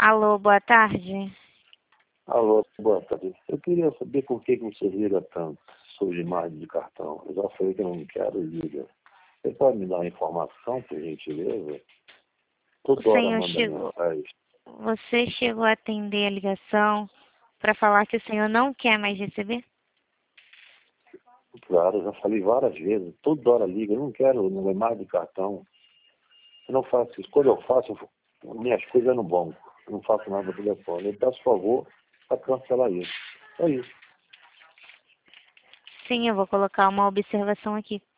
Alô, boa tarde. Alô, boa tarde. Eu queria saber por que você liga tanto sobre imagem de cartão. Eu já falei que eu não quero liga. Você pode me dar uma informação, por gentileza? O Toda hora senhor manda chegou. mensagem. Você chegou a atender a ligação para falar que o senhor não quer mais receber? Claro, eu já falei várias vezes. Toda hora liga. Eu não quero imagem de cartão. Eu não faço isso. Quando eu faço, minhas coisas no banco. Eu não faço nada no telefone. Eu peço favor para cancelar isso. É isso. Sim, eu vou colocar uma observação aqui.